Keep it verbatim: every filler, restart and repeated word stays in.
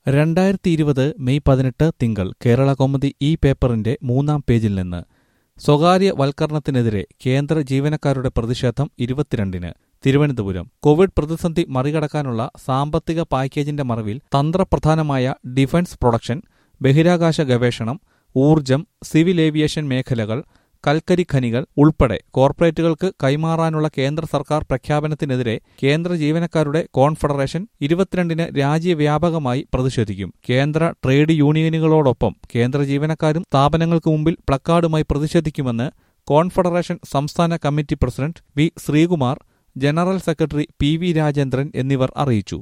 രണ്ടായിരത്തി ഇരുപത് മെയ് പതിനെട്ട് തിങ്കൾ കേരള കൗമുദി ഈ പേപ്പറിന്റെ മൂന്നാം പേജിൽ നിന്ന് സ്വകാര്യവൽക്കരണത്തിനെതിരെ കേന്ദ്ര ജീവനക്കാരുടെ പ്രതിഷേധം ഇരുപത്തിരണ്ടിന് തിരുവനന്തപുരം. കോവിഡ് പ്രതിസന്ധി മറികടക്കാനുള്ള സാമ്പത്തിക പാക്കേജിന്റെ മറവിൽ തന്ത്രപ്രധാനമായ ഡിഫൻസ് പ്രൊഡക്ഷൻ, ബഹിരാകാശ ഗവേഷണം, ഊർജം, സിവിൽ ഏവിയേഷൻ മേഖലകൾ, കൽക്കരി ഖനികൾ ഉൾപ്പെടെ കോർപ്പറേറ്റുകൾക്ക് കൈമാറാനുള്ള കേന്ദ്ര സർക്കാർ പ്രഖ്യാപനത്തിനെതിരെ കേന്ദ്ര ജീവനക്കാരുടെ കോൺഫെഡറേഷൻ ഇരുപത്തിരണ്ടിന് രാജ്യവ്യാപകമായി പ്രതിഷേധിക്കും. കേന്ദ്ര ട്രേഡ് യൂണിയനുകളോടൊപ്പം കേന്ദ്ര ജീവനക്കാരും സ്ഥാപനങ്ങൾക്ക് മുമ്പിൽ പ്ലക്കാർഡുമായി പ്രതിഷേധിക്കുമെന്ന് കോൺഫെഡറേഷൻ സംസ്ഥാന committee president V Sreekumar, general secretary P V Rajendran എന്നിവർ അറിയിച്ചു.